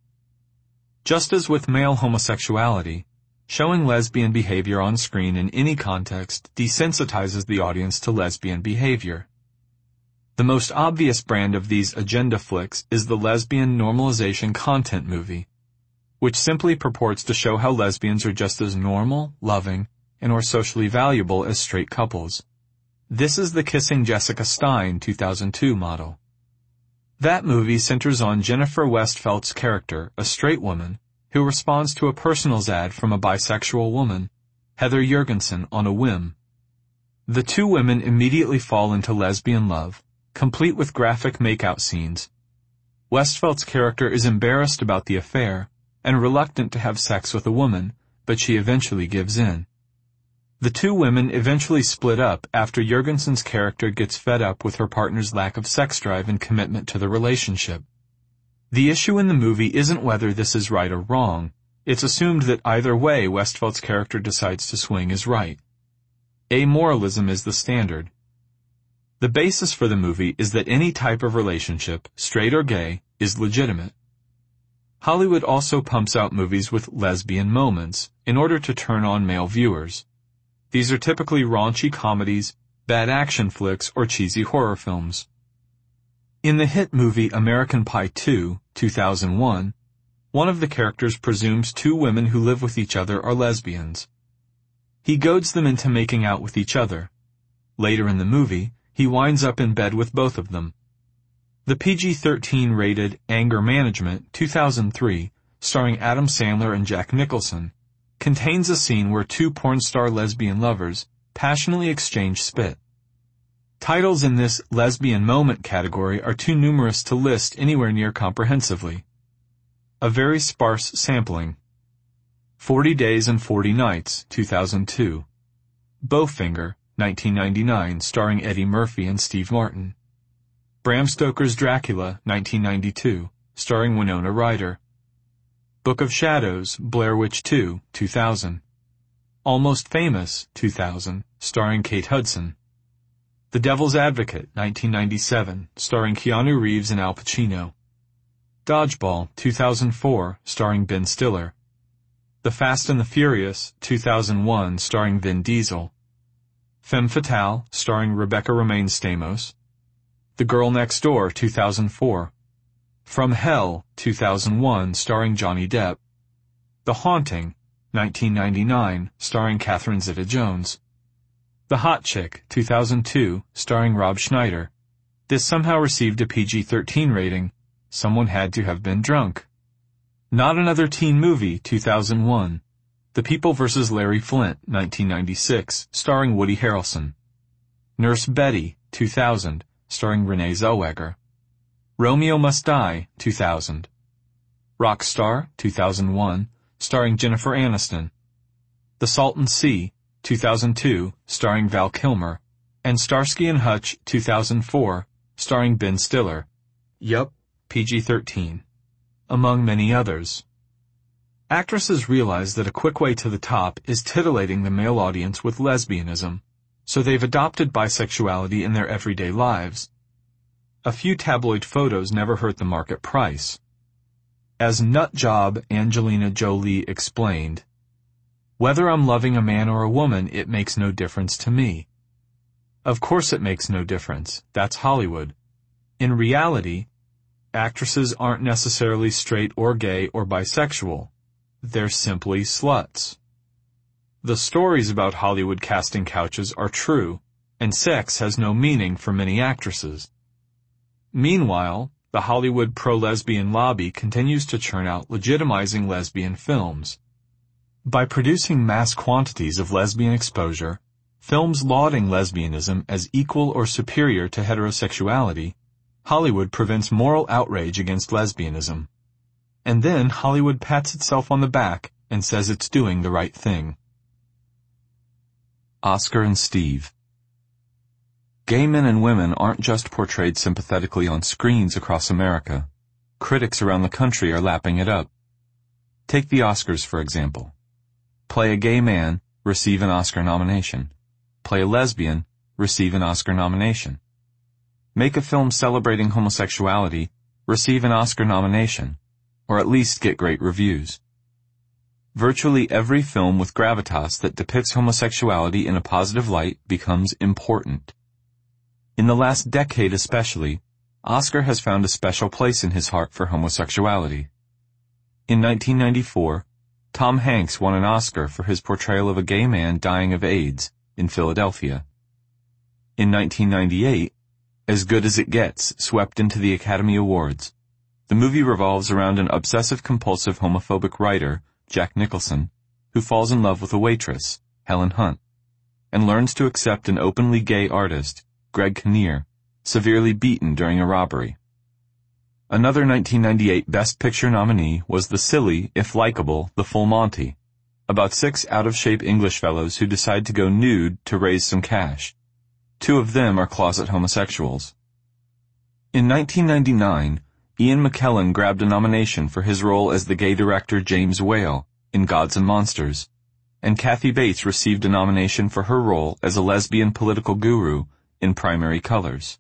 Just as with male homosexuality, showing lesbian behavior on screen in any context desensitizes the audience to lesbian behavior. The most obvious brand of these agenda flicks is the lesbian normalization content movie, which simply purports to show how lesbians are just as normal, loving, and or socially valuable as straight couples. This is the Kissing Jessica Stein 2002 model. That movie centers on Jennifer Westfeldt's character, a straight woman, who responds to a personals ad from a bisexual woman, Heather Jorgensen, on a whim. The two women immediately fall into lesbian love, complete with graphic makeout scenes. Westfeldt's character is embarrassed about the affair and reluctant to have sex with a woman, but she eventually gives in. The two women eventually split up after Jorgensen's character gets fed up with her partner's lack of sex drive and commitment to the relationship. The issue in the movie isn't whether this is right or wrong. It's assumed that either way Westfeldt's character decides to swing is right. Amoralism is the standard. The basis for the movie is that any type of relationship, straight or gay, is legitimate. Hollywood also pumps out movies with lesbian moments in order to turn on male viewers. These are typically raunchy comedies, bad action flicks, or cheesy horror films. In the hit movie American Pie 2, 2001, one of the characters presumes two women who live with each other are lesbians. He goads them into making out with each other. Later in the movie, he winds up in bed with both of them. The PG-13 rated Anger Management, 2003, starring Adam Sandler and Jack Nicholson, contains a scene where two porn star lesbian lovers passionately exchange spit. Titles in this lesbian moment category are too numerous to list anywhere near comprehensively. A very sparse sampling. 40 Days and 40 Nights, 2002. Bowfinger, 1999, starring Eddie Murphy and Steve Martin. Bram Stoker's Dracula, 1992, starring Winona Ryder. Book of Shadows, Blair Witch 2, 2000. Almost Famous, 2000, starring Kate Hudson. The Devil's Advocate, 1997, starring Keanu Reeves and Al Pacino. Dodgeball, 2004, starring Ben Stiller. The Fast and the Furious, 2001, starring Vin Diesel. Femme Fatale, starring Rebecca Romaine Stamos. The Girl Next Door, 2004. From Hell, 2001, starring Johnny Depp. The Haunting, 1999, starring Catherine Zeta-Jones. The Hot Chick, 2002, starring Rob Schneider. This somehow received a PG-13 rating. Someone had to have been drunk. Not Another Teen Movie, 2001. The People vs. Larry Flynt, 1996, starring Woody Harrelson. Nurse Betty, 2000, starring Renee Zellweger. Romeo Must Die, 2000. Rockstar, 2001, starring Jennifer Aniston. The Salton Sea, 2002, starring Val Kilmer. And Starsky and Hutch, 2004, starring Ben Stiller. Yup, PG-13. Among many others. Actresses realize that a quick way to the top is titillating the male audience with lesbianism, so they've adopted bisexuality in their everyday lives. A few tabloid photos never hurt the market price. As nutjob Angelina Jolie explained, "Whether I'm loving a man or a woman, it makes no difference to me." Of course it makes no difference. That's Hollywood. In reality, actresses aren't necessarily straight or gay or bisexual. They're simply sluts. The stories about Hollywood casting couches are true, and sex has no meaning for many actresses. Meanwhile, the Hollywood pro-lesbian lobby continues to churn out legitimizing lesbian films. By producing mass quantities of lesbian exposure, films lauding lesbianism as equal or superior to heterosexuality, Hollywood prevents moral outrage against lesbianism. And then Hollywood pats itself on the back and says it's doing the right thing. Oscar and Steve. Gay men and women aren't just portrayed sympathetically on screens across America. Critics around the country are lapping it up. Take the Oscars, for example. Play a gay man, receive an Oscar nomination. Play a lesbian, receive an Oscar nomination. Make a film celebrating homosexuality, receive an Oscar nomination, or at least get great reviews. Virtually every film with gravitas that depicts homosexuality in a positive light becomes important. In the last decade especially, Oscar has found a special place in his heart for homosexuality. In 1994, Tom Hanks won an Oscar for his portrayal of a gay man dying of AIDS in Philadelphia. In 1998, As Good as It Gets swept into the Academy Awards. The movie revolves around an obsessive-compulsive homophobic writer, Jack Nicholson, who falls in love with a waitress, Helen Hunt, and learns to accept an openly gay artist, Greg Kinnear, severely beaten during a robbery. Another 1998 Best Picture nominee was the silly, if likable, The Full Monty, about 6 out-of-shape English fellows who decide to go nude to raise some cash. 2 of them are closet homosexuals. In 1999, Ian McKellen grabbed a nomination for his role as the gay director James Whale in Gods and Monsters, and Kathy Bates received a nomination for her role as a lesbian political guru in Primary Colors.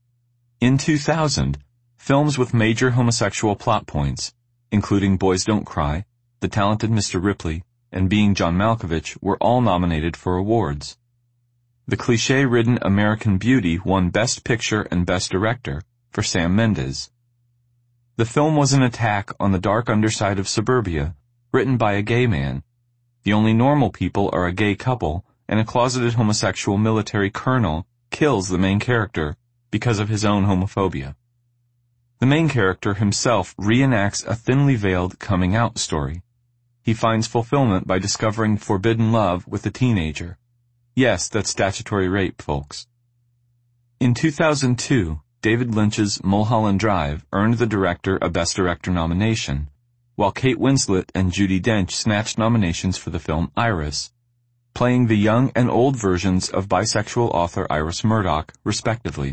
In 2000, films with major homosexual plot points, including Boys Don't Cry, The Talented Mr. Ripley, and Being John Malkovich, were all nominated for awards. The cliché-ridden American Beauty won Best Picture and Best Director for Sam Mendes. The film was an attack on the dark underside of suburbia, written by a gay man. The only normal people are a gay couple, and a closeted homosexual military colonel kills the main character because of his own homophobia. The main character himself reenacts a thinly veiled coming-out story. He finds fulfillment by discovering forbidden love with a teenager. Yes, that's statutory rape, folks. In 2002, David Lynch's Mulholland Drive earned the director a Best Director nomination, while Kate Winslet and Judi Dench snatched nominations for the film Iris, playing the young and old versions of bisexual author Iris Murdoch, respectively.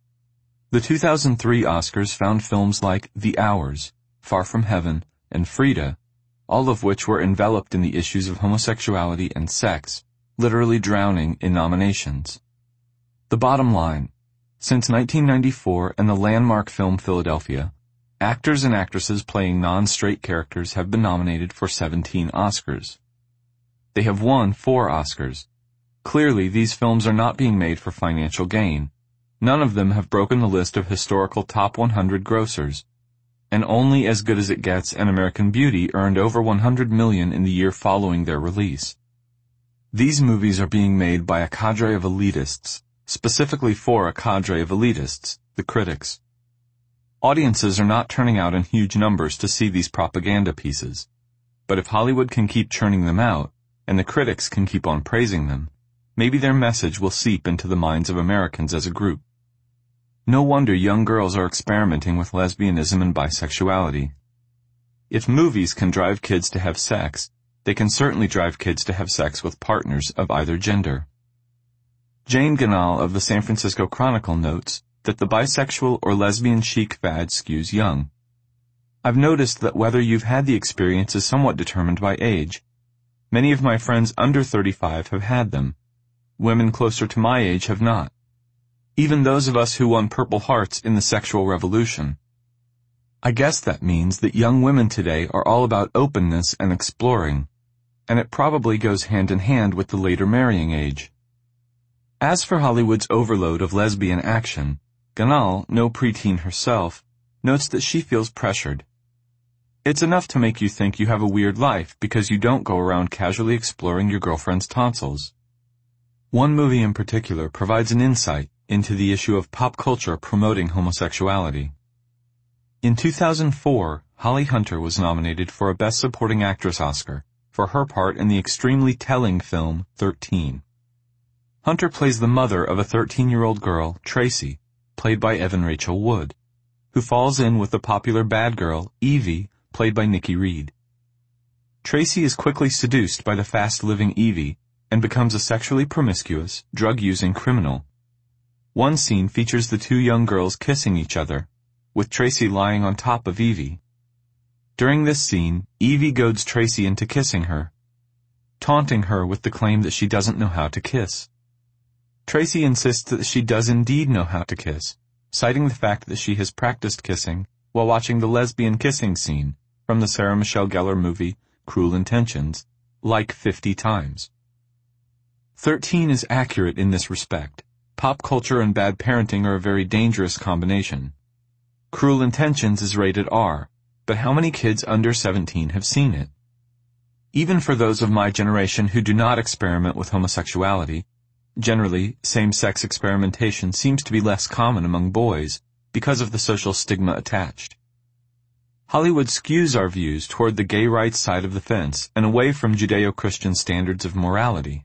The 2003 Oscars found films like The Hours, Far From Heaven, and Frida, all of which were enveloped in the issues of homosexuality and sex, literally drowning in nominations. The bottom line: since 1994 and the landmark film Philadelphia, actors and actresses playing non-straight characters have been nominated for 17 Oscars. They have won 4 Oscars. Clearly, these films are not being made for financial gain. None of them have broken the list of historical top 100 grossers. and Only as Good as It Gets and American Beauty earned over $100 million in the year following their release. These movies are being made by a cadre of elitists, specifically for a cadre of elitists, the critics. Audiences are not turning out in huge numbers to see these propaganda pieces. But if Hollywood can keep churning them out, and the critics can keep on praising them, maybe their message will seep into the minds of Americans as a group. No wonder young girls are experimenting with lesbianism and bisexuality. If movies can drive kids to have sex, they can certainly drive kids to have sex with partners of either gender. Jane Goodall of the San Francisco Chronicle notes that the bisexual or lesbian chic fad skews young. I've noticed that whether you've had the experience is somewhat determined by age. Many of my friends under 35 have had them. Women closer to my age have not. Even those of us who won Purple Hearts in the sexual revolution. I guess that means that young women today are all about openness and exploring, and it probably goes hand in hand with the later marrying age. As for Hollywood's overload of lesbian action, Goodall, no preteen herself, notes that she feels pressured. It's enough to make you think you have a weird life because you don't go around casually exploring your girlfriend's tonsils. One movie in particular provides an insight into the issue of pop culture promoting homosexuality. In 2004, Holly Hunter was nominated for a Best Supporting Actress Oscar for her part in the extremely telling film 13. Hunter plays the mother of a 13-year-old girl, Tracy, played by Evan Rachel Wood, who falls in with the popular bad girl, Evie, played by Nikki Reed. Tracy is quickly seduced by the fast-living Evie and becomes a sexually promiscuous, drug-using criminal. One scene features the two young girls kissing each other, with Tracy lying on top of Evie. During this scene, Evie goads Tracy into kissing her, taunting her with the claim that she doesn't know how to kiss. Tracy insists that she does indeed know how to kiss, citing the fact that she has practiced kissing while watching the lesbian kissing scene from the Sarah Michelle Gellar movie Cruel Intentions, like 50 times. 13 is accurate in this respect. Pop culture and bad parenting are a very dangerous combination. Cruel Intentions is rated R, but how many kids under 17 have seen it? Even for those of my generation who do not experiment with homosexuality, generally, same-sex experimentation seems to be less common among boys because of the social stigma attached. Hollywood skews our views toward the gay rights side of the fence and away from Judeo-Christian standards of morality.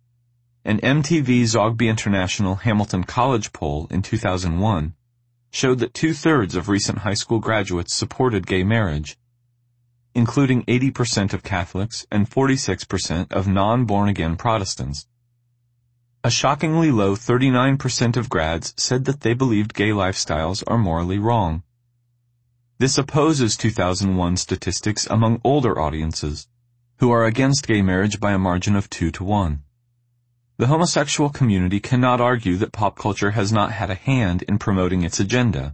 An MTV Zogby International Hamilton College poll in 2001 showed that 2/3 of recent high school graduates supported gay marriage, including 80% of Catholics and 46% of non-born-again Protestants. A shockingly low 39% of grads said that they believed gay lifestyles are morally wrong. This opposes 2001 statistics among older audiences, who are against gay marriage by a margin of 2-1. The homosexual community cannot argue that pop culture has not had a hand in promoting its agenda.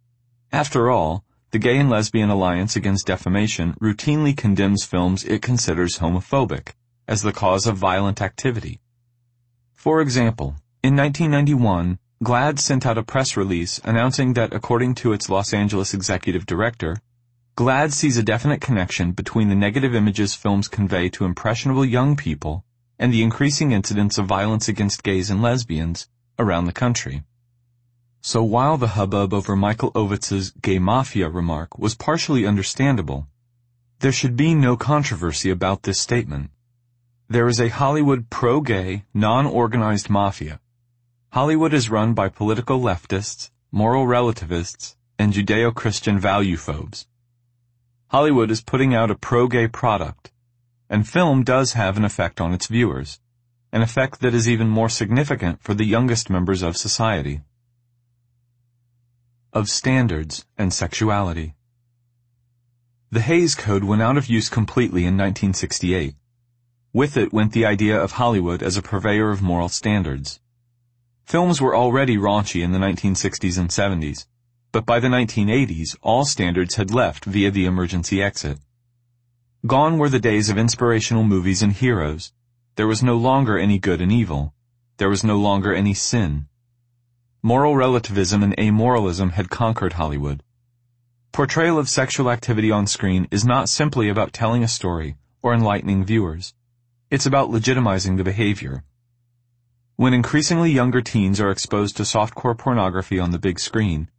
After all, the Gay and Lesbian Alliance Against Defamation routinely condemns films it considers homophobic as the cause of violent activity. For example, in 1991, GLAAD sent out a press release announcing that, according to its Los Angeles executive director, GLAAD sees a definite connection between the negative images films convey to impressionable young people and the increasing incidence of violence against gays and lesbians around the country. So while the hubbub over Michael Ovitz's gay mafia remark was partially understandable, there should be no controversy about this statement. There is a Hollywood pro-gay, non-organized mafia. Hollywood is run by political leftists, moral relativists, and Judeo-Christian value-phobes. Hollywood is putting out a pro-gay product, and film does have an effect on its viewers, an effect that is even more significant for the youngest members of society. Of standards and sexuality. The Hays Code went out of use completely in 1968. With it went the idea of Hollywood as a purveyor of moral standards. Films were already raunchy in the 1960s and 70s, but by the 1980s, all standards had left via the emergency exit. Gone were the days of inspirational movies and heroes. There was no longer any good and evil. There was no longer any sin. Moral relativism and amoralism had conquered Hollywood. Portrayal of sexual activity on screen is not simply about telling a story or enlightening viewers. It's about legitimizing the behavior. When increasingly younger teens are exposed to softcore pornography on the big screen,